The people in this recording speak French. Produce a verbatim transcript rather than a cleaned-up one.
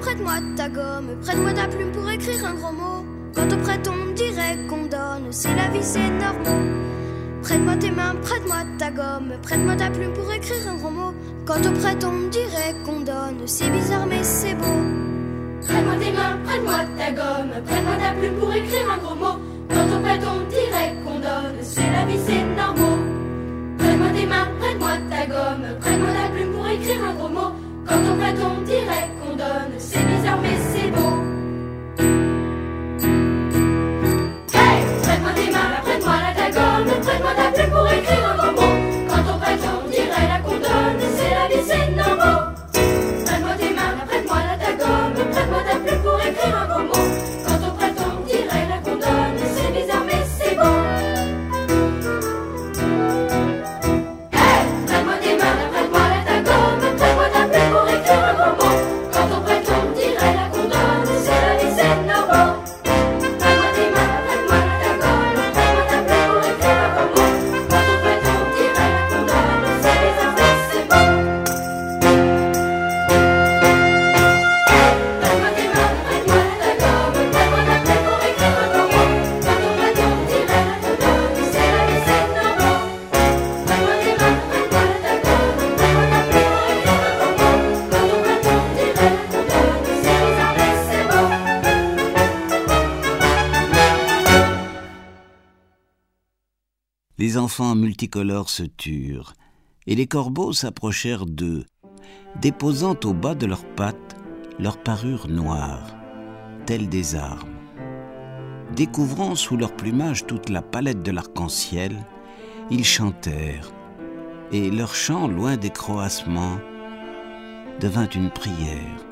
prête-moi ta gomme, prête-moi ta plume pour écrire un gros mot. Quand on prête, on dirait qu'on donne, c'est la vie, c'est normal. Prête-moi tes mains, prête-moi ta gomme, prête-moi ta plume pour écrire un gros mot. Quand on prête, on dirait qu'on donne, c'est bizarre mais c'est beau. Prête-moi tes mains, prête-moi ta gomme, prête-moi ta plume pour écrire un gros mot. Quand on prête, on dirait qu'on donne, c'est la vie, c'est normal. Prête-moi tes mains, prête-moi ta gomme, prête-moi ta plume pour écrire un gros mot. Quand on prête, on dirait qu'on donne, c'est bizarre mais c'est beau. Hey, prête-moi tes mains, prête-moi la ta gomme, prête-moi ta plume pour écrire un gros mot. Quand on prête, on dirait là qu'on donne, c'est la vie, c'est normal. Prête-moi tes mains, prête-moi la ta gomme, prête-moi ta plume pour écrire un gros mot. Quand on prête, on dirait là qu'on donne, c'est bizarre mais c'est beau. Hey, prête-moi tes mains, prête-moi la ta gomme, prête-moi ta plume pour écrire un gros mot. Quand on prête, on dirait là qu'on donne, c'est la vie, c'est normal. Prête-moi tes mains, prête-moi la ta gomme, prête-moi ta plume pour écrire un gros mot. Quand on prête, on dirait là qu'on donne, c'est bizarre mais c'est beau. Prête-moi tes mains, prête-moi la ta gomme, prête-moi ta plume pour écrire un gros mot. Quand on prête, on dirait là qu'on donne, c'est la vie, c'est normal. Prête-moi tes mains, prête-moi la ta gomme, prête-moi ta plume pour écrire un gros mot. Quand on prête, on dirait là qu'on donne, c'est bizarre mais c'est beau. Les enfants multicolores se turent, et les corbeaux s'approchèrent d'eux, déposant au bas de leurs pattes leur parure noire, telle des armes. Découvrant sous leur plumage toute la palette de l'arc-en-ciel, ils chantèrent, et leur chant, loin des croassements, devint une prière.